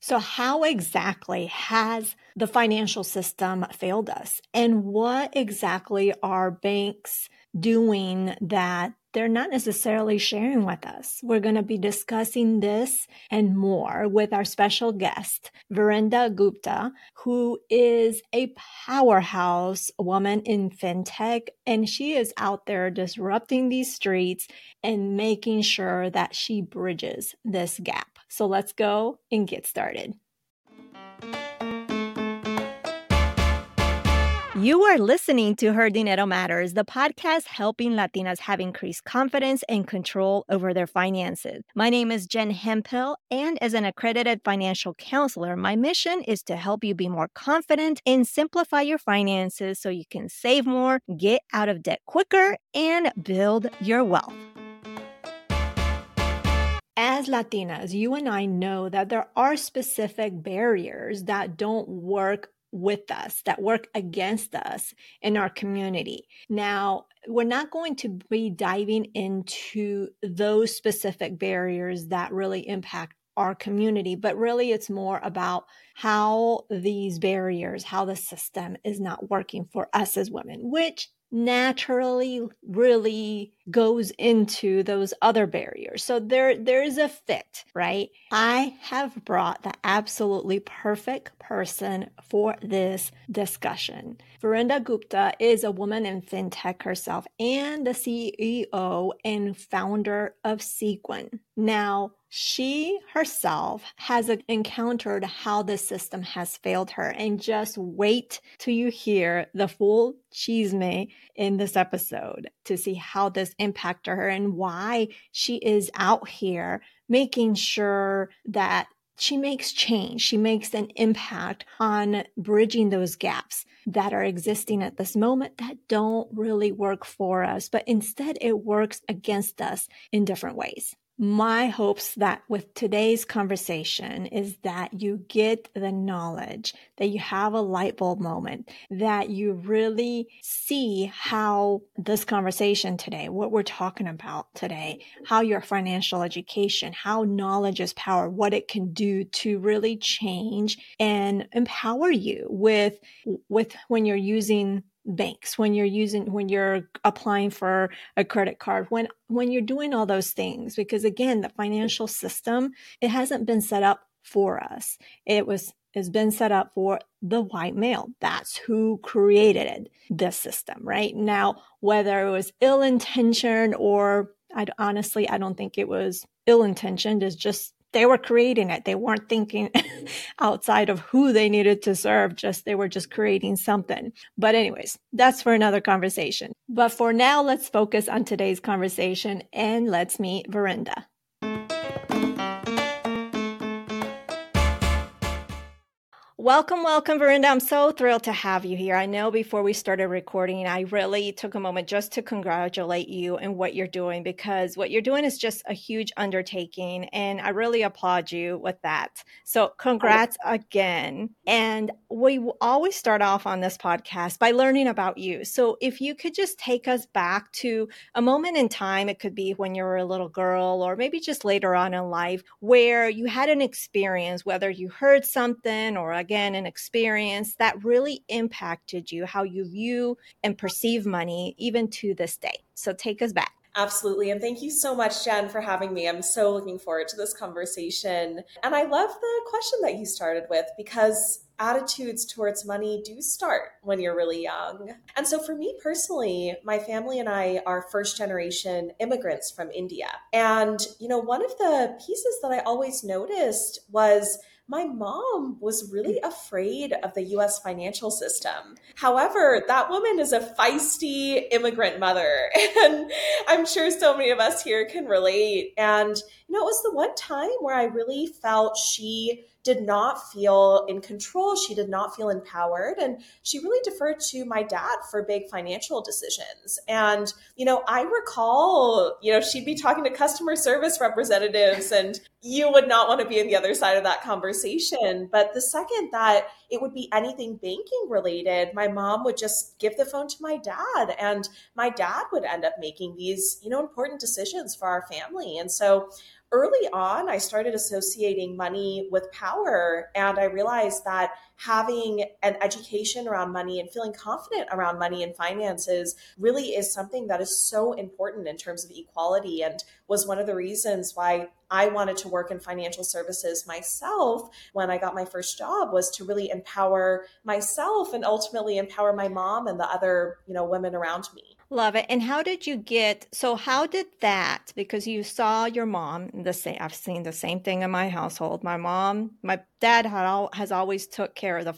So how exactly has the financial system failed us? And what exactly are banks doing that they're not necessarily sharing with us? We're going to be discussing this and more with our special guest, Verinda Gupta, who is a powerhouse woman in fintech, and she is out there disrupting these streets and making sure that she bridges this gap. So let's go and get started. You are listening to Her Dinero Matters, the podcast helping Latinas have increased confidence and control over their finances. My name is Jen Hemphill, and as an accredited financial counselor, my mission is to help you be more confident and simplify your finances so you can save more, get out of debt quicker, and build your wealth. As Latinas, you and I know that there are specific barriers that don't work with us, that work against us in our community. Now, we're not going to be diving into those specific barriers that really impact our community, but really it's more about how these barriers, how the system is not working for us as women, which naturally really goes into those other barriers. So there is a fit, right? I have brought the absolutely perfect person for this discussion. Verinda Gupta is a woman in fintech herself and the CEO and founder of Sequin. Now, she herself has encountered how the system has failed her. And just wait till you hear the full chisme in this episode to see how this impacted her and why she is out here making sure that she makes change. She makes an impact on bridging those gaps that are existing at this moment that don't really work for us, but instead it works against us in different ways. My hopes that with today's conversation is that you get the knowledge, that you have a light bulb moment, that you really see how this conversation today, what we're talking about today, how your financial education, how knowledge is power, what it can do to really change and empower you with when you're using banks, when you're applying for a credit card, when you're doing all those things, because again, the financial system, it hasn't been set up for us. It's been set up for the white male. That's who created this system, right? Now, whether it was ill-intentioned or I don't think it was ill-intentioned. It's just they were creating it. They weren't thinking outside of who they needed to serve. They were just creating something. But anyways, that's for another conversation. But for now, let's focus on today's conversation and let's meet Verinda. Welcome, Verinda. I'm so thrilled to have you here. I know before we started recording, I really took a moment just to congratulate you and what you're doing, because what you're doing is just a huge undertaking, and I really applaud you with that. So congrats again. And we always start off on this podcast by learning about you. So if you could just take us back to a moment in time, it could be when you were a little girl or maybe just later on in life, where you had an experience, whether you heard something or again, an experience that really impacted you, how you view and perceive money, even to this day. So take us back. Absolutely. And thank you so much, Jen, for having me. I'm so looking forward to this conversation. And I love the question that you started with, because attitudes towards money do start when you're really young. And so for me personally, my family and I are first generation immigrants from India. And, one of the pieces that I always noticed was my mom was really afraid of the US financial system. However, that woman is a feisty immigrant mother, and I'm sure so many of us here can relate. And, it was the one time where I really felt she did not feel in control. She did not feel empowered. And she really deferred to my dad for big financial decisions. And, I recall, she'd be talking to customer service representatives, and you would not want to be on the other side of that conversation. But the second that it would be anything banking related, my mom would just give the phone to my dad, and my dad would end up making these, important decisions for our family. And so early on, I started associating money with power. And I realized that having an education around money and feeling confident around money and finances really is something that is so important in terms of equality, and was one of the reasons why I wanted to work in financial services myself when I got my first job, was to really empower myself and ultimately empower my mom and the other, women around me. Love it. And how did that, because you saw your mom, I've seen the same thing in my household. My dad has always took care of the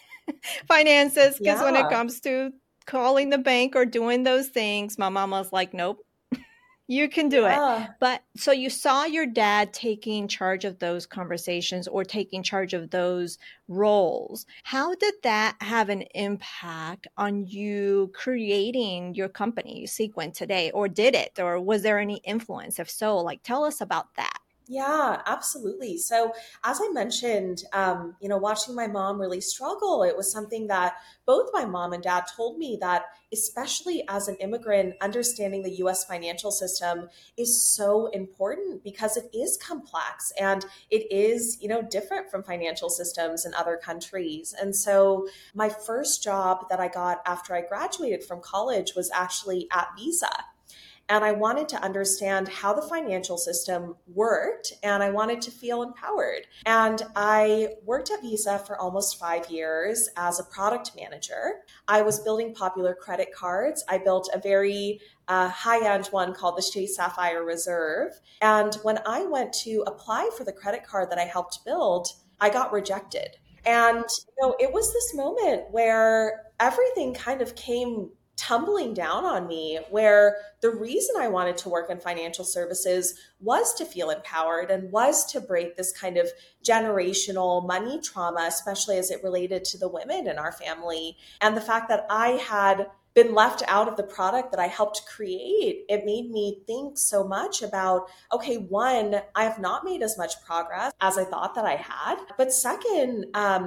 finances, because when it Yeah. comes to calling the bank or doing those things, my mom was like, nope, you can do it. Yeah. But so you saw your dad taking charge of those conversations or taking charge of those roles. How did that have an impact on you creating your company, Sequin, today? Or did it? Or was there any influence? If so, like, tell us about that. Yeah, absolutely. So, as I mentioned, watching my mom really struggle, it was something that both my mom and dad told me that, especially as an immigrant, understanding the US financial system is so important because it is complex and it is, different from financial systems in other countries. And so, my first job that I got after I graduated from college was actually at Visa. And I wanted to understand how the financial system worked, and I wanted to feel empowered. And I worked at Visa for almost 5 years as a product manager. I was building popular credit cards. I built a very high-end one called the Chase Sapphire Reserve. And when I went to apply for the credit card that I helped build, I got rejected. And it was this moment where everything kind of came tumbling down on me, where the reason I wanted to work in financial services was to feel empowered and was to break this kind of generational money trauma, especially as it related to the women in our family. And the fact that I had been left out of the product that I helped create, it made me think so much about, okay, one, I have not made as much progress as I thought that I had. But second,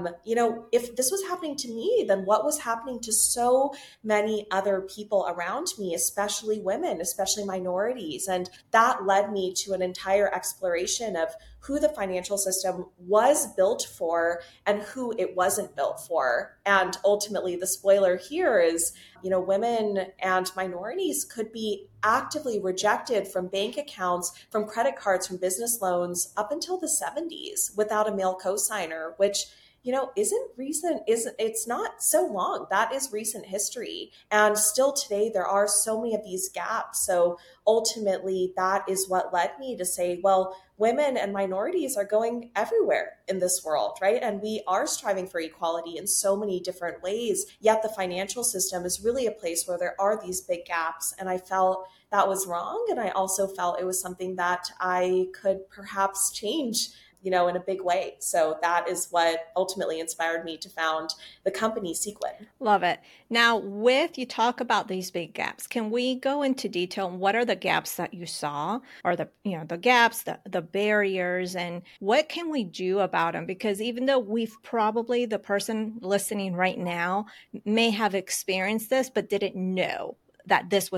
if this was happening to me, then what was happening to so many other people around me, especially women, especially minorities? And that led me to an entire exploration of who the financial system was built for and who it wasn't built for. And ultimately, the spoiler here is, women and minorities could be actively rejected from bank accounts, from credit cards, from business loans up until the 70s without a male cosigner, which isn't recent, it's not so long. That is recent history. And still today, there are so many of these gaps. So ultimately, that is what led me to say, well, women and minorities are going everywhere in this world, right? And we are striving for equality in so many different ways. Yet the financial system is really a place where there are these big gaps. And I felt that was wrong. And I also felt it was something that I could perhaps change, in a big way. So that is what ultimately inspired me to found the company Sequin. Love it. Now, you talk about these big gaps. Can we go into detail? What are the gaps that you saw, or the gaps, the barriers, and what can we do about them? Because even though the person listening right now may have experienced this, but didn't know that this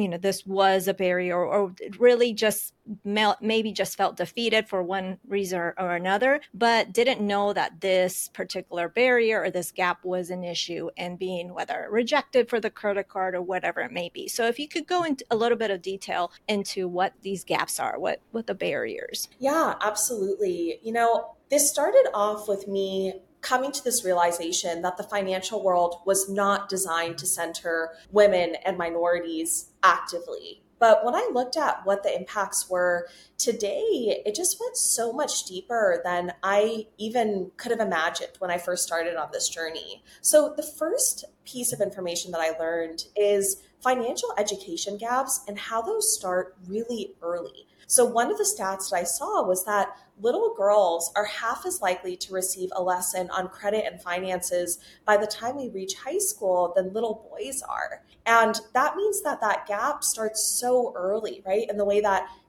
was a barrier, or really just maybe just felt defeated for one reason or another, but didn't know that this particular barrier or this gap was an issue, and being whether rejected for the credit card or whatever it may be. So if you could go into a little bit of detail into what these gaps are, what the barriers. Yeah, absolutely. This started off with me coming to this realization that the financial world was not designed to center women and minorities actively. But when I looked at what the impacts were today, it just went so much deeper than I even could have imagined when I first started on this journey. So the first piece of information that I learned is financial education gaps and how those start really early. So one of the stats that I saw was that little girls are half as likely to receive a lesson on credit and finances by the time we reach high school than little boys are. And that means that gap starts so early, right? In the way that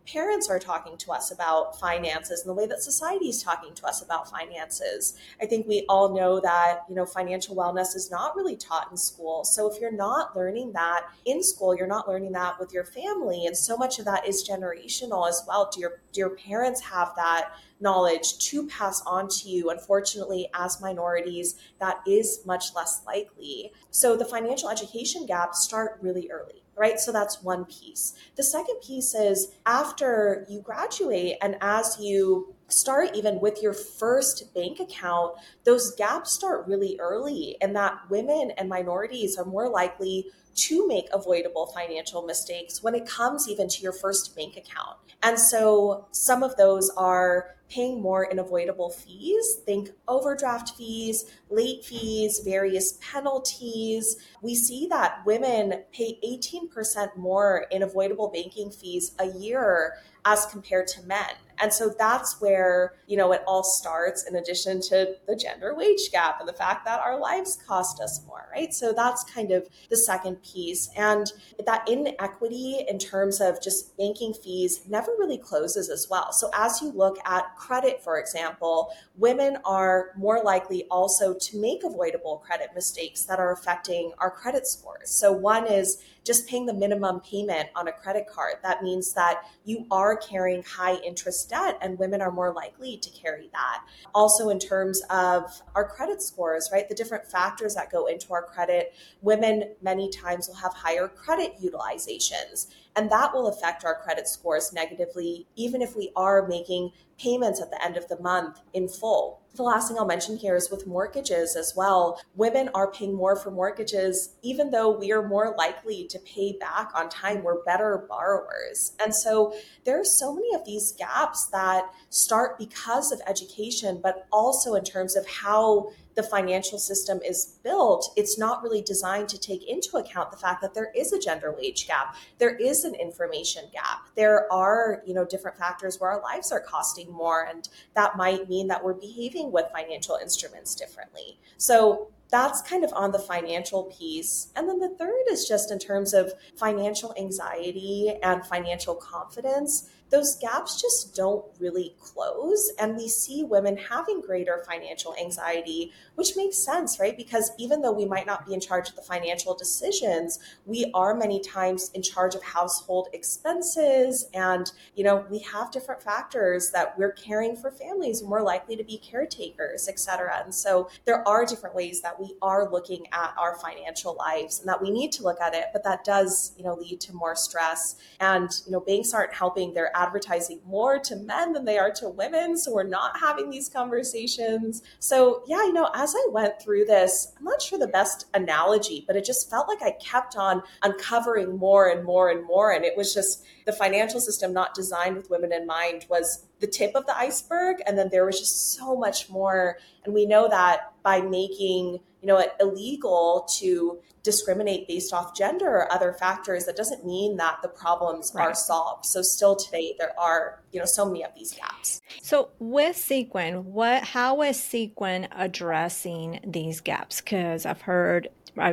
parents are talking to us about finances and the way that society is talking to us about finances. I think we all know that, financial wellness is not really taught in school. So if you're not learning that in school, you're not learning that with your family. And so much of that is generational as well. Do your parents have that knowledge to pass on to you? Unfortunately, as minorities, that is much less likely. So the financial education gaps start really early. Right? So that's one piece. The second piece is after you graduate and as you start even with your first bank account, those gaps start really early, and that women and minorities are more likely to make avoidable financial mistakes when it comes even to your first bank account. And so some of those are paying more in avoidable fees. Think overdraft fees, late fees, various penalties. We see that women pay 18% more in avoidable banking fees a year as compared to men. And so that's where, it all starts, in addition to the gender wage gap and the fact that our lives cost us more, right? So that's kind of the second piece. And that inequity in terms of just banking fees never really closes as well. So as you look at credit, for example, women are more likely also to make avoidable credit mistakes that are affecting our credit scores. So one is just paying the minimum payment on a credit card. That means that you are carrying high interest debt, and women are more likely to carry that. Also, in terms of our credit scores, right, the different factors that go into our credit, women many times will have higher credit utilizations, and that will affect our credit scores negatively, even if we are making payments at the end of the month in full. The last thing I'll mention here is with mortgages as well. Women are paying more for mortgages, even though we are more likely to pay back on time. We're better borrowers. And so there are so many of these gaps that start because of education, but also in terms of how the financial system is built. It's not really designed to take into account the fact that there is a gender wage gap. There is an information gap. There are, different factors where our lives are costing more, and that might mean that we're behaving with financial instruments differently. So that's kind of on the financial piece. And then the third is just in terms of financial anxiety and financial confidence. Those gaps just don't really close. And we see women having greater financial anxiety, which makes sense, right? Because even though we might not be in charge of the financial decisions, we are many times in charge of household expenses. And, we have different factors that we're caring for families, more likely to be caretakers, et cetera. And so there are different ways that we are looking at our financial lives and that we need to look at it, but that does, lead to more stress. And, banks aren't helping. They're advertising more to men than they are to women. So we're not having these conversations. So yeah, as I went through this, I'm not sure the best analogy, but it just felt like I kept on uncovering more and more and more. And it was just the financial system not designed with women in mind was the tip of the iceberg. And then there was just so much more. And we know that by making, it illegal to discriminate based off gender or other factors, that doesn't mean that the problems are solved. So still today, there are, so many of these gaps. So with Sequin, how is Sequin addressing these gaps? Because I heard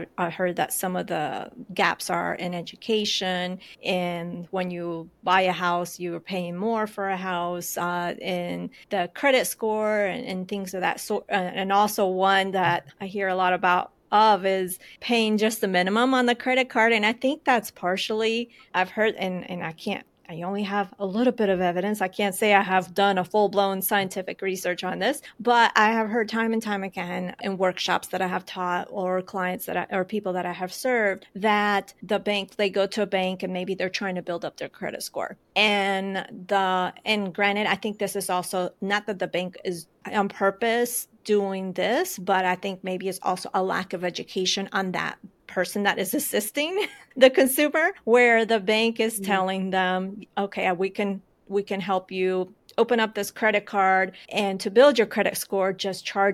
that some of the gaps are in education, and when you buy a house, you're paying more for a house, in the credit score and things of that sort. And also one that I hear a lot about is paying just the minimum on the credit card. And I think that's partially, I've heard, and I only have a little bit of evidence. I can't say I have done a full-blown scientific research on this, but I have heard time and time again in workshops that I have taught or clients or people that I have served that they go to a bank and maybe they're trying to build up their credit score. And granted, I think this is also not that the bank is on purpose doing this, but I think maybe it's also a lack of education on that person that is assisting the consumer, where the bank is telling them, okay, we can help you open up this credit card, and to build your credit score, just charge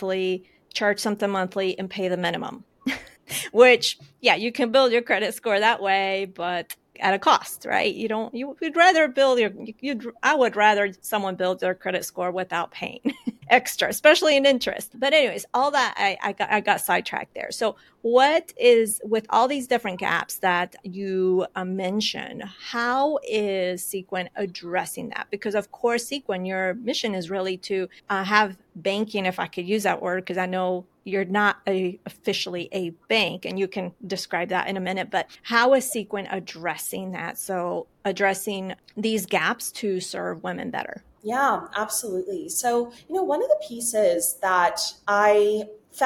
something monthly and pay the minimum. Which, yeah, you can build your credit score that way, but at a cost, right? I would rather someone build their credit score without paying. extra, especially in interest. But anyways, all that I got sidetracked there. So what is with all these different gaps that you mentioned, how is Sequin addressing that? Because of course, Sequin, your mission is really to have banking, if I could use that word, because I know you're not officially a bank, and you can describe that in a minute, but how is Sequin addressing that? So addressing these gaps to serve women better. Yeah, absolutely. So, one of the pieces that I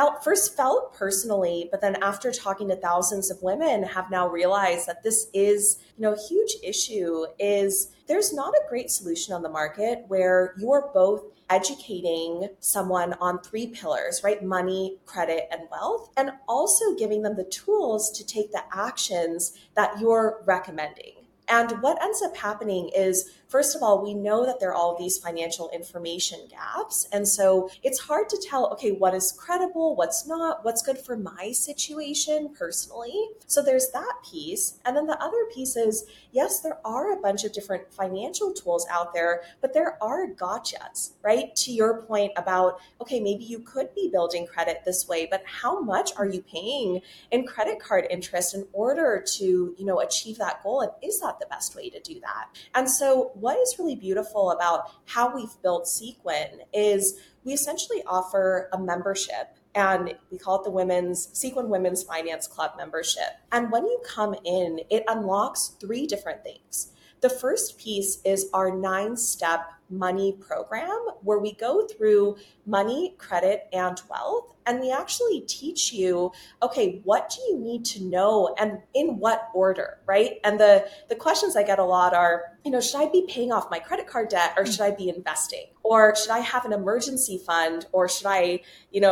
felt personally, but then after talking to thousands of women have now realized that this is, a huge issue is there's not a great solution on the market where you're both educating someone on three pillars, right? Money, credit, and wealth, and also giving them the tools to take the actions that you're recommending. And what ends up happening is, first of all, we know that there are all these financial information gaps. And so it's hard to tell, okay, what is credible, what's not, what's good for my situation personally. So there's that piece. And then the other piece is, yes, there are a bunch of different financial tools out there, but there are gotchas, right? To your point about, okay, maybe you could be building credit this way, but how much are you paying in credit card interest in order to, achieve that goal? And is that the best way to do that? And so what is really beautiful about how we've built Sequin is we essentially offer a membership, and we call it the Sequin Women's Finance Club membership. And when you come in, it unlocks three different things. The first piece is our 9-step money program, where we go through money, credit, and wealth. And we actually teach you, okay, what do you need to know and in what order, right? And the questions I get a lot are, should I be paying off my credit card debt, or should I be investing? Or should I have an emergency fund, or should I,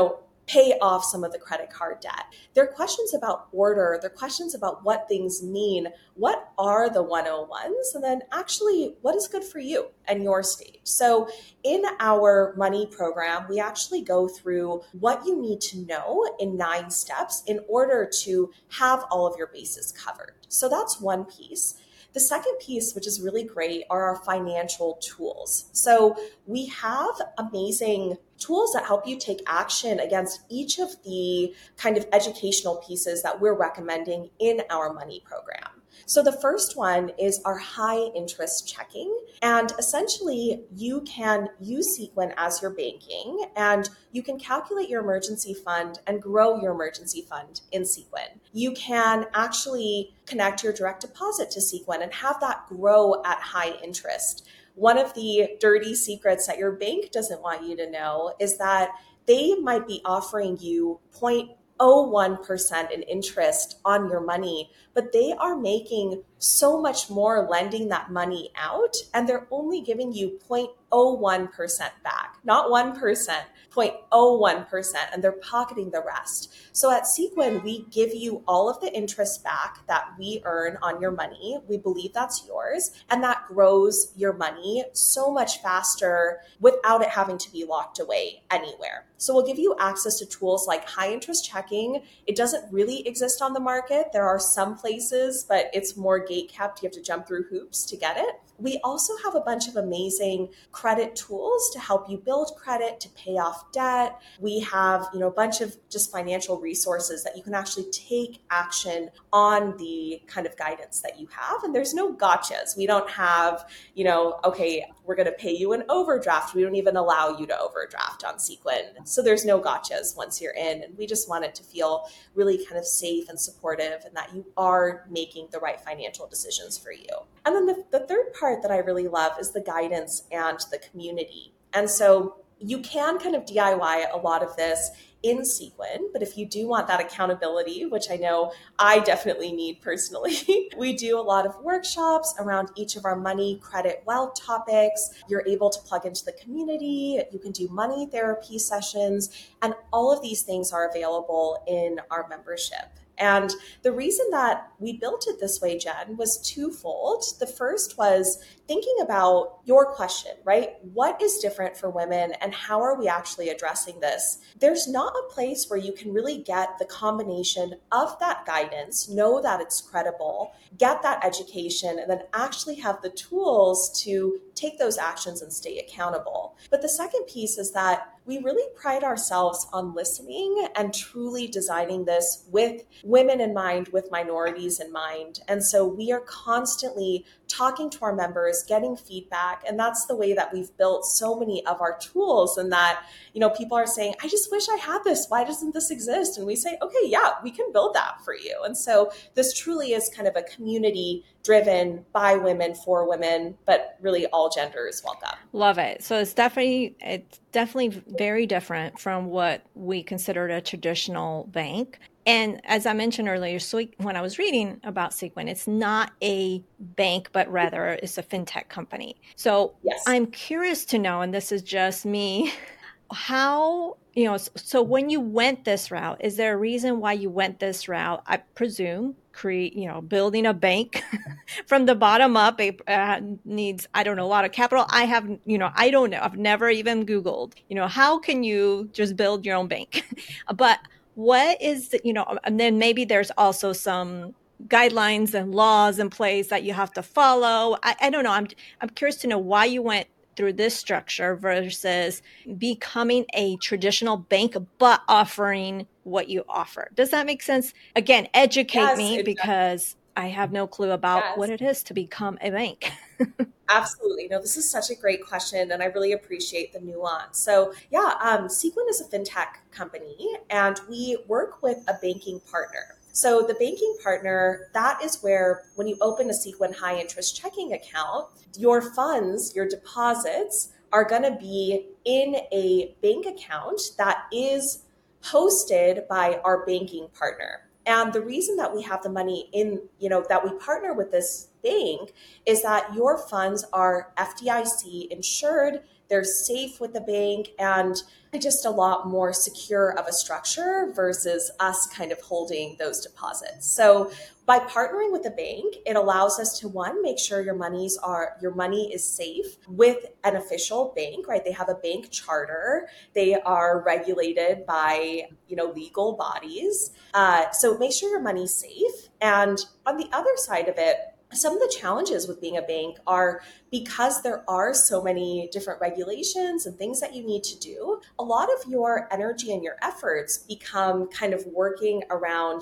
pay off some of the credit card debt? They're questions about order. They're questions about what things mean. What are the 101s? And then actually, what is good for you and your stage? So in our money program, we actually go through what you need to know in 9 steps in order to have all of your bases covered. So that's one piece. The second piece, which is really great, are our financial tools. So we have amazing tools that help you take action against each of the kind of educational pieces that we're recommending in our money program. So the first one is our high interest checking. And essentially, you can use Sequin as your banking, and you can calculate your emergency fund and grow your emergency fund in Sequin. You can actually connect your direct deposit to Sequin and have that grow at high interest. One of the dirty secrets that your bank doesn't want you to know is that they might be offering you 0.01% in interest on your money, but they are making so much more lending that money out, and they're only giving you 0.01% back, not 1%, 0.01%, and they're pocketing the rest. So at Sequin, we give you all of the interest back that we earn on your money. We believe that's yours, and that grows your money so much faster without it having to be locked away anywhere. So we'll give you access to tools like high interest checking. It doesn't really exist on the market. There are some places, but it's more gate kept. You have to jump through hoops to get it. We also have a bunch of amazing credit tools to help you build credit, to pay off debt. We have, a bunch of just financial resources that you can actually take action on the kind of guidance that you have. And there's no gotchas. We don't have, okay, we're going to pay you an overdraft. We don't even allow you to overdraft on Sequin. So there's no gotchas once you're in. And we just want it to feel really kind of safe and supportive, and that you are making the right financial decisions for you. And then the third part that I really love is the guidance and the community. And so you can kind of DIY a lot of this in Sequin, but if you do want that accountability, which I know I definitely need personally, we do a lot of workshops around each of our money, credit, wealth topics. You're able to plug into the community. You can do money therapy sessions, and all of these things are available in our membership. And the reason that we built it this way, Jen, was twofold. The first was thinking about your question, right? What is different for women, and how are we actually addressing this? There's not a place where you can really get the combination of that guidance, know that it's credible, get that education, and then actually have the tools to take those actions and stay accountable. But the second piece is that we really pride ourselves on listening and truly designing this with women in mind, with minorities in mind. And so we are constantly talking to our members, getting feedback. And that's the way that we've built so many of our tools. And that, people are saying, I just wish I had this. Why doesn't this exist? And we say, okay, yeah, we can build that for you. And so this truly is kind of a community driven by women for women, but really all genders welcome. Love it. So it's definitely very different from what we considered a traditional bank. And as I mentioned earlier, so when I was reading about Sequin, it's not a bank, but rather it's a fintech company. So yes. I'm curious to know, and this is just me, how, so when you went this route, is there a reason why you went this route? I presume building a bank from the bottom up needs, I don't know, a lot of capital. I have, I don't know. I've never even Googled, how can you just build your own bank? But what is, and then maybe there's also some guidelines and laws in place that you have to follow. I don't know. I'm curious to know why you went through this structure versus becoming a traditional bank, but offering what you offer. Does that make sense? Again, educate me because I have no clue about what it is to become a bank. Absolutely. No, this is such a great question, and I really appreciate the nuance. So Sequin is a fintech company, and we work with a banking partner. So the banking partner, that is where when you open a Sequin high interest checking account, your funds, your deposits are going to be in a bank account that is hosted by our banking partner. And the reason that we have the money in, that we partner with this bank is that your funds are FDIC insured, they're safe with the bank, and just a lot more secure of a structure versus us kind of holding those deposits. So by partnering with the bank, it allows us to, one, make sure your money is safe with an official bank, right? They have a bank charter. They are regulated by, legal bodies. So make sure your money's safe. And on the other side of it, some of the challenges with being a bank are because there are so many different regulations and things that you need to do, a lot of your energy and your efforts become kind of working around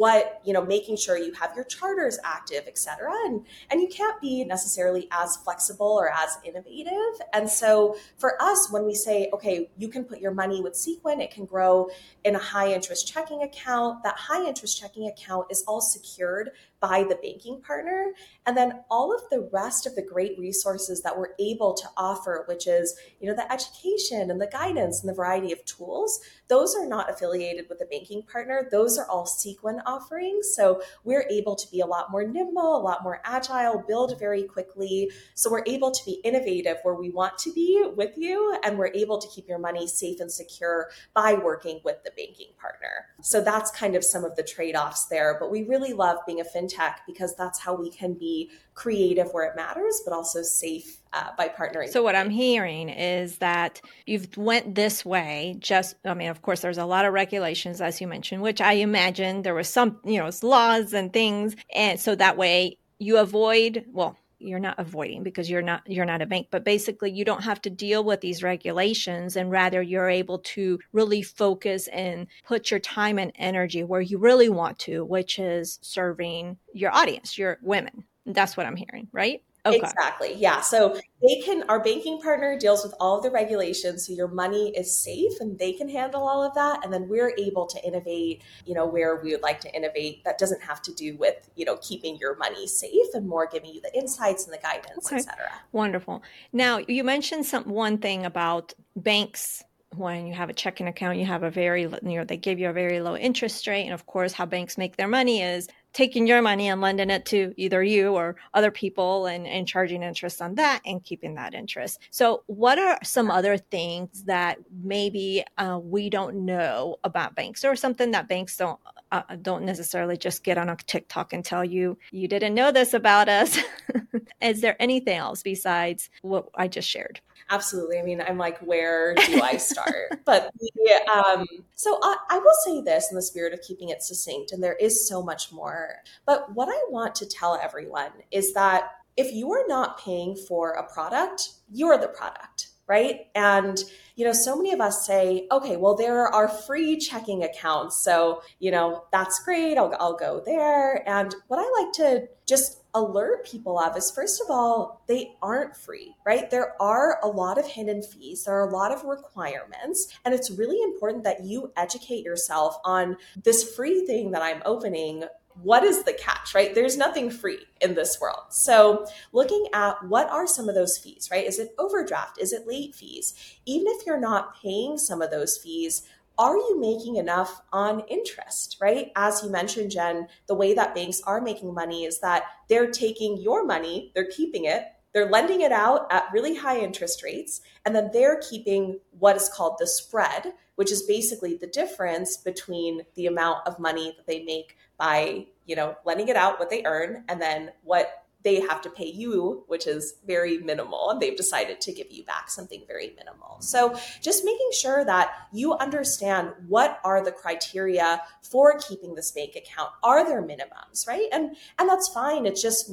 making sure you have your charters active, et cetera. And you can't be necessarily as flexible or as innovative. And so for us, when we say, okay, you can put your money with Sequin, it can grow in a high interest checking account. That high interest checking account is all secured by the banking partner. And then all of the rest of the great resources that we're able to offer, which is, the education and the guidance and the variety of tools, those are not affiliated with the banking partner. Those are all Sequin offerings. So we're able to be a lot more nimble, a lot more agile, build very quickly. So we're able to be innovative where we want to be with you, and we're able to keep your money safe and secure by working with the banking partner. So that's kind of some of the trade-offs there. But we really love being a fintech because that's how we can be creative where it matters, but also safe by partnering. So what I'm hearing is that you've went this way. Of course, there's a lot of regulations, as you mentioned, which I imagine there was some, laws and things. And so that way you avoid, well, you're not avoiding because you're not a bank, but basically you don't have to deal with these regulations, and rather you're able to really focus and put your time and energy where you really want to, which is serving your audience, your women. That's what I'm hearing, right? Okay. Exactly. Yeah. So our banking partner deals with all of the regulations. So your money is safe and they can handle all of that. And then we're able to innovate, where we would like to innovate. That doesn't have to do with, keeping your money safe and more giving you the insights and the guidance, et cetera. Wonderful. Now you mentioned one thing about banks. When you have a checking account, you have they give you a very low interest rate. And of course, how banks make their money is taking your money and lending it to either you or other people and charging interest on that and keeping that interest. So what are some other things that maybe we don't know about banks, or something that banks don't necessarily just get on a TikTok and tell you didn't know this about us? Is there anything else besides what I just shared? Absolutely. I mean, I'm like, where do I start? But so I will say this in the spirit of keeping it succinct, and there is so much more. But what I want to tell everyone is that if you are not paying for a product, you're the product, right? And, so many of us say, okay, well, there are free checking accounts. So, that's great. I'll go there. And what I like to just alert people of is, first of all, they aren't free, right? There are a lot of hidden fees. There are a lot of requirements. And it's really important that you educate yourself on this free thing that I'm opening. What is the catch, right? There's nothing free in this world. So looking at what are some of those fees, right? Is it overdraft? Is it late fees? Even if you're not paying some of those fees, are you making enough on interest, right? As you mentioned, Jen, the way that banks are making money is that they're taking your money, they're keeping it, they're lending it out at really high interest rates, and then they're keeping what is called the spread, which is basically the difference between the amount of money that they make by, lending it out, what they earn, and then what they have to pay you, which is very minimal. And they've decided to give you back something very minimal. So just making sure that you understand what are the criteria for keeping this bank account. Are there minimums, right? And that's fine. It's just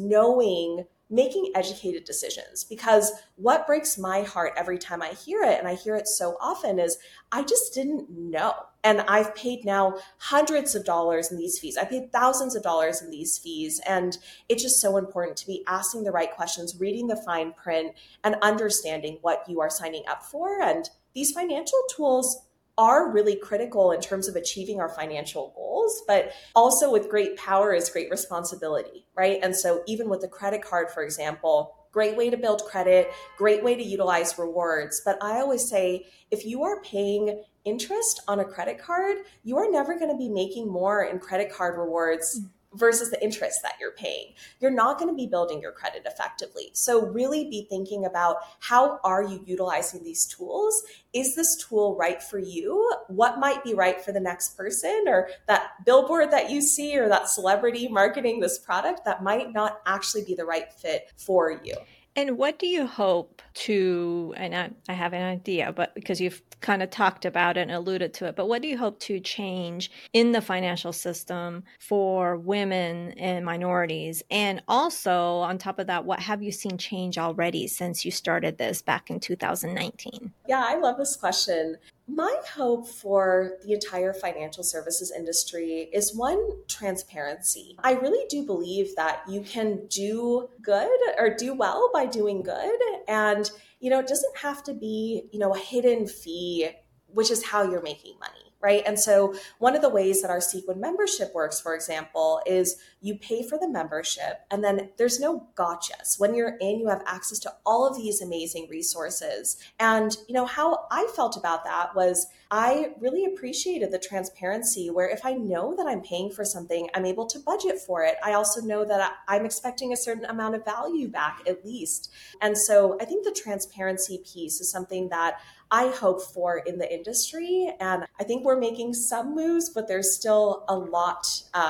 making educated decisions, because what breaks my heart every time I hear it, and I hear it so often, is I just didn't know. And I've paid now hundreds of dollars in these fees. I paid thousands of dollars in these fees. And it's just so important to be asking the right questions, reading the fine print, and understanding what you are signing up for. And these financial tools are really critical in terms of achieving our financial goals, but also with great power is great responsibility, right? And so even with the credit card, for example, great way to build credit, great way to utilize rewards. But I always say, if you are paying interest on a credit card, you are never going to be making more in credit card rewards versus the interest that you're paying. You're not going to be building your credit effectively. So really be thinking about, how are you utilizing these tools? Is this tool right for you? What might be right for the next person, or that billboard that you see, or that celebrity marketing this product that might not actually be the right fit for you? And what do you hope to, and I have an idea, but because you've kind of talked about it and alluded to it, but what do you hope to change in the financial system for women and minorities? And also, on top of that, what have you seen change already since you started this back in 2019? Yeah, I love this question. My hope for the entire financial services industry is, one, transparency. I really do believe that you can do good or do well by doing good. And, it doesn't have to be, a hidden fee, which is how you're making money. Right. And so one of the ways that our Sequin membership works, for example, is you pay for the membership and then there's no gotchas. When you're in, you have access to all of these amazing resources. And, how I felt about that was, I really appreciated the transparency where if I know that I'm paying for something, I'm able to budget for it. I also know that I'm expecting a certain amount of value back, at least. And so I think the transparency piece is something that I hope for in the industry. And I think we're making some moves, but there's still a lot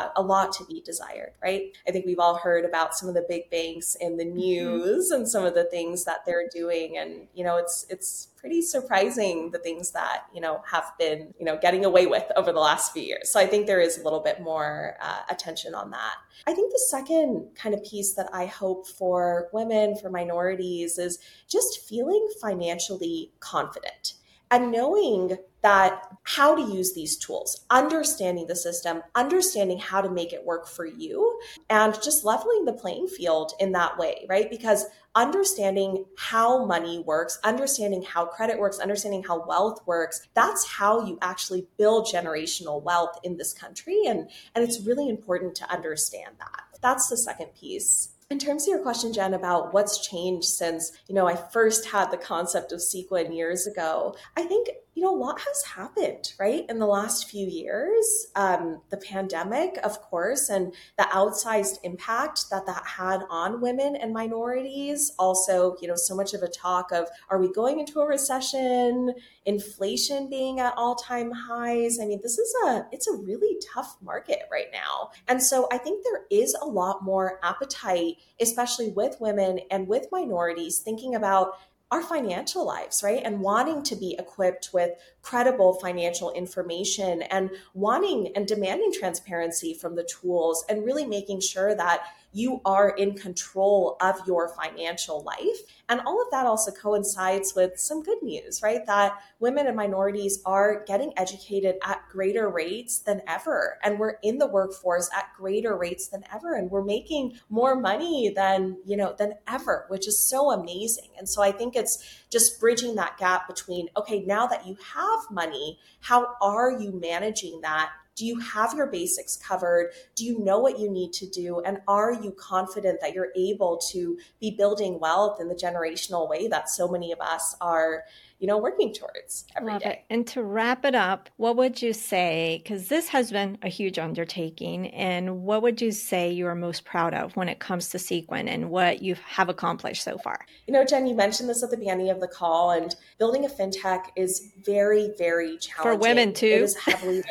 to be desired, right? I think we've all heard about some of the big banks in the news and some of the things that they're doing. And, it's pretty surprising the things that, have been, getting away with over the last few years. So I think there is a little bit more attention on that. I think the second kind of piece that I hope for women, for minorities, is just feeling financially confident and knowing that how to use these tools, understanding the system, understanding how to make it work for you, and just leveling the playing field in that way, right? Because understanding how money works, understanding how credit works, understanding how wealth works, that's how you actually build generational wealth in this country. And it's really important to understand that. That's the second piece. In terms of your question, Jen, about what's changed since, I first had the concept of Sequin years ago, I think, a lot has happened, right? In the last few years, the pandemic, of course, and the outsized impact that had on women and minorities. Also, so much of a talk of, are we going into a recession? Inflation being at all-time highs. I mean, it's a really tough market right now. And so I think there is a lot more appetite, especially with women and with minorities, thinking about our financial lives, right? And wanting to be equipped with credible financial information and wanting and demanding transparency from the tools, and really making sure that you are in control of your financial life. And all of that also coincides with some good news, right? That women and minorities are getting educated at greater rates than ever. And we're in the workforce at greater rates than ever. And we're making more money than ever, which is so amazing. And so I think it's just bridging that gap between, okay, now that you have money, how are you managing that? Do you have your basics covered? Do you know what you need to do? And are you confident that you're able to be building wealth in the generational way that so many of us are, working towards every Love day? it. And to wrap it up, what would you say, because this has been a huge undertaking, and what would you say you are most proud of when it comes to Sequin and what you have accomplished so far? Jen, you mentioned this at the beginning of the call, and building a fintech is very, very challenging. For women too. It is heavily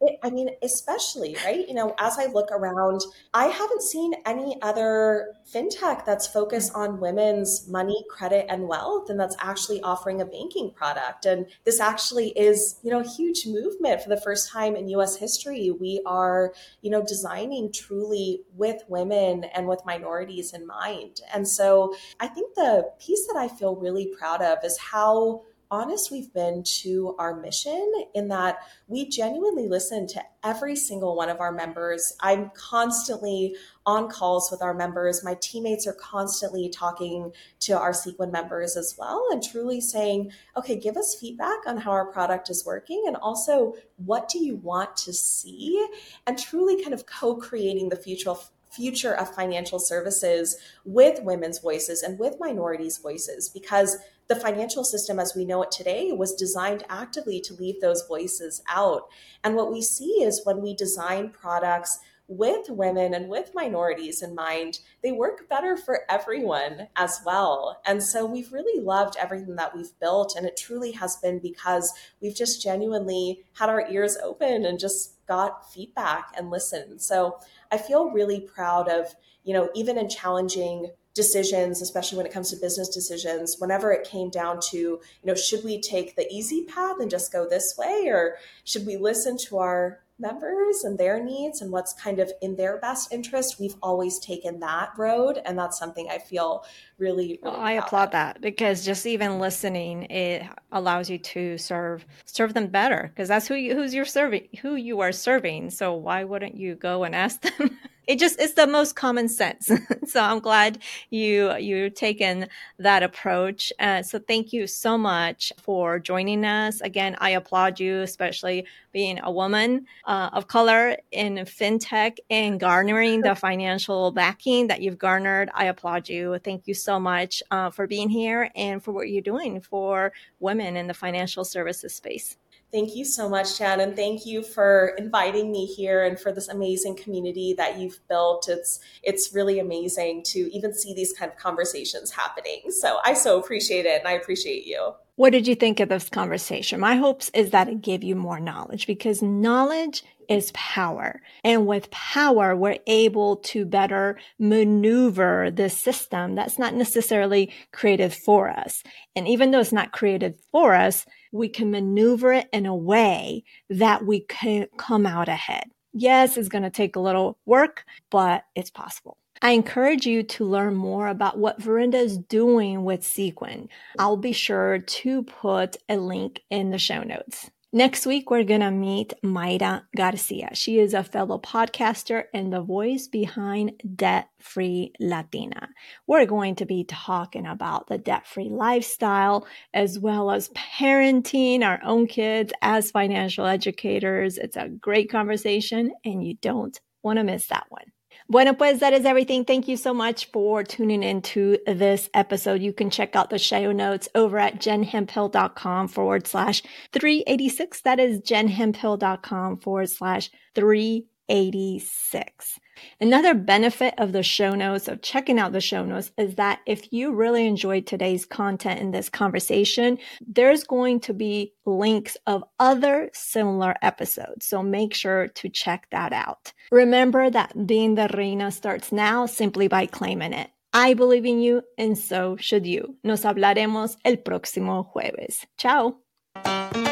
especially, right? As I look around, I haven't seen any other fintech that's focused on women's money, credit, and wealth, and that's actually offering a banking product. And this actually is, a huge movement for the first time in US history. We are, designing truly with women and with minorities in mind. And so I think the piece that I feel really proud of is how honest we've been to our mission, in that we genuinely listen to every single one of our members. I'm constantly on calls with our members. My teammates are constantly talking to our Sequin members as well, and truly saying, okay, give us feedback on how our product is working, and also what do you want to see, and truly kind of co-creating the future of financial services with women's voices and with minorities' voices, because the financial system as we know it today was designed actively to leave those voices out. And what we see is when we design products with women and with minorities in mind, they work better for everyone as well. And so we've really loved everything that we've built. And it truly has been because we've just genuinely had our ears open and just got feedback and listened. So I feel really proud of, even in challenging decisions, especially when it comes to business decisions, whenever it came down to, should we take the easy path and just go this way, or should we listen to our members and their needs and what's kind of in their best interest, we've always taken that road. And that's something I feel really, really I applaud that, because just even listening, it allows you to serve them better, because that's who you are serving. So why wouldn't you go and ask them? It's the most common sense. So I'm glad you've taken that approach. So thank you so much for joining us. Again, I applaud you, especially being a woman of color in fintech and garnering the financial backing that you've garnered. I applaud you. Thank you so much for being here and for what you're doing for women in the financial services space. Thank you so much, Jen, and thank you for inviting me here and for this amazing community that you've built. It's really amazing to even see these kind of conversations happening. So I so appreciate it, and I appreciate you. What did you think of this conversation? My hopes is that it gave you more knowledge, because knowledge is power. And with power, we're able to better maneuver this system that's not necessarily created for us. And even though it's not created for us, we can maneuver it in a way that we can come out ahead. Yes, it's going to take a little work, but it's possible. I encourage you to learn more about what Verinda is doing with Sequin. I'll be sure to put a link in the show notes. Next week, we're going to meet Mayra Garcia. She is a fellow podcaster and the voice behind Debt-Free Latina. We're going to be talking about the debt-free lifestyle, as well as parenting our own kids as financial educators. It's a great conversation, and you don't want to miss that one. Bueno, pues that is everything. Thank you so much for tuning into this episode. You can check out the show notes over at jenhemphill.com/386. That is jenhemphill.com/386. Another benefit of the show notes, of checking out the show notes, is that if you really enjoyed today's content in this conversation, there's going to be links of other similar episodes. So make sure to check that out. Remember that being the reina starts now simply by claiming it. I believe in you, and so should you. Nos hablaremos el próximo jueves. Chao.